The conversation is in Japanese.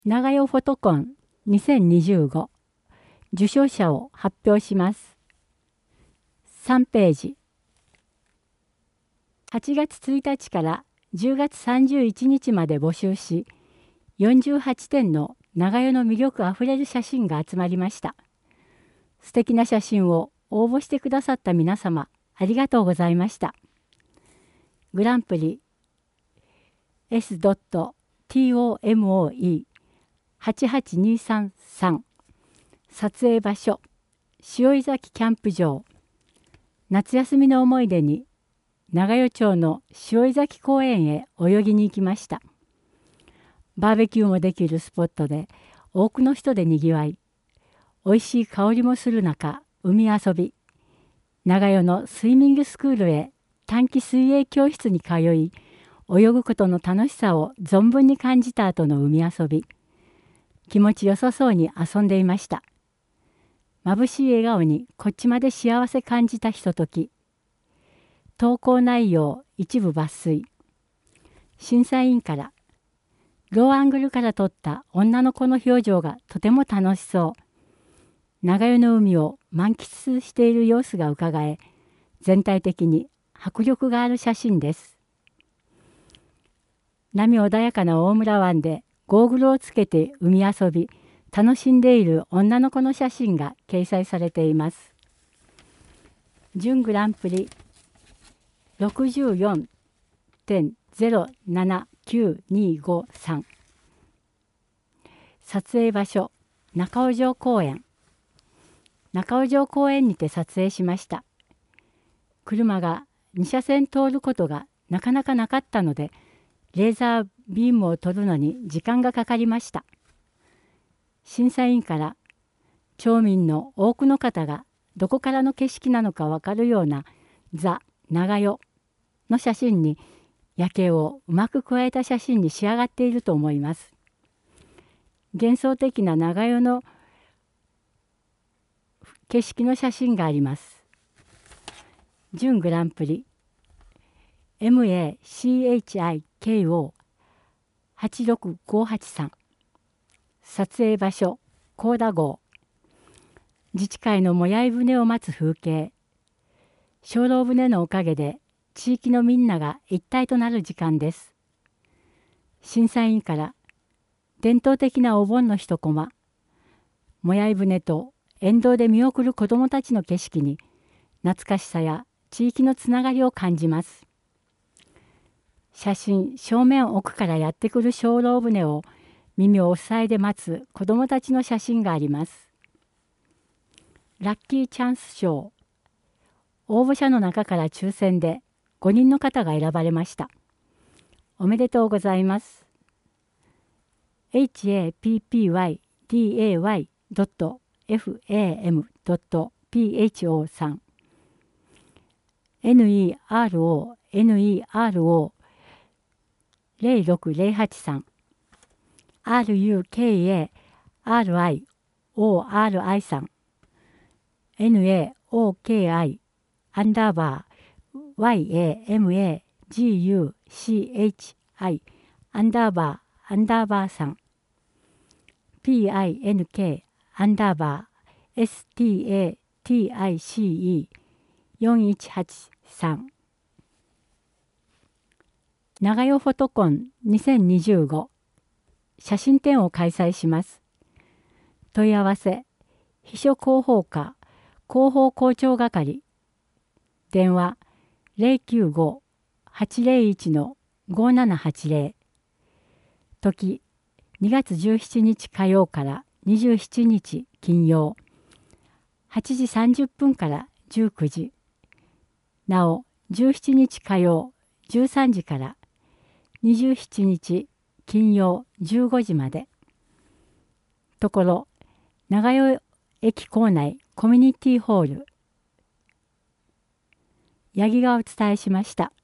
長代フォトコン2025受賞者を発表します。3ページ。8月1日から10月31日まで募集し、48点の長代の魅力あふれる写真が集まりました。素敵な写真を応募してくださった皆様、ありがとうございました。グランプリ S.TOMOE88233 撮影場所塩井崎キャンプ場。夏休みの思い出に長代町の塩井崎公園へ泳ぎに行きました。バーベキューもできるスポットで多くの人でにぎわい、おいしい香りもする中、海遊び、長代のスイミングスクールへ短期水泳教室に通い、泳ぐことの楽しさを存分に感じた後の海遊び、気持ちよさそうに遊んでいました。眩しい笑顔にこっちまで幸せ感じたひととき。投稿内容一部抜粋。審査員から、ローアングルから撮った女の子の表情がとても楽しそう。長代の海を満喫している様子がうかがえ、全体的に迫力がある写真です。波穏やかな大村湾でゴーグルをつけて海遊び、楽しんでいる女の子の写真が掲載されています。準グランプリ 64.079253 撮影場所中尾城公園。中尾城公園にて撮影しました。車が2車線通ることがなかなかなかったので、レーザービームを撮るのに時間がかかりました。審査員から、町民の多くの方がどこからの景色なのかわかるようなザ・長代の写真に夜景をうまく加えた写真に仕上がっていると思います。幻想的な長代の景色の写真があります。準グランプリ MACHIKO86583 撮影場所高田郷。自治会のもやい船を待つ風景。精霊船のおかげで地域のみんなが一体となる時間です。審査員から伝統的なお盆の一コマ、もやい船と沿道で見送る子どもたちの景色に懐かしさや地域のつながりを感じます。写真正面奥からやってくる精霊船を耳を塞いで待つ子どもたちの写真があります。ラッキーチャンス賞。応募者の中から抽選で5人の方が選ばれました。おめでとうございます。happyday.fam.pho さん。NERO0608 さん。RUKARIORI さん。NAOKI_YAMAGUCHI_ さん。PINK_STATICE4183 長代フォトコン2025写真展を開催します。問い合わせ秘書広報課広報校長係電話095-801-5780時2月17日火曜から27日金曜8時30分から19時なお17日火曜13時から27日金曜15時まで。ところ長代駅構内コミュニティホール。八木がお伝えしました。